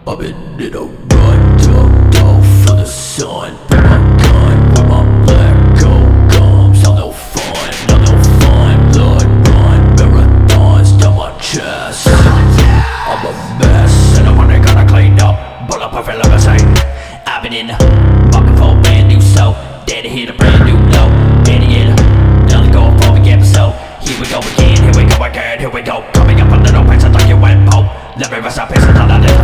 I've been in a rut, ducked off for the sun. With my gun, with my black gold gums. I'm no fun, I'm no fun. Blood run, marathons down my chest. I'm a mess, and I'm only gonna clean up. Bulletproof and limousine. I've been in the market for a brand new soul. Daddy hit a brand new note. Daddy in another go for the episode. Here we go again, here we go again, here we go. Coming up a little pace, I thought you went pope. Let me rest our pace until I live.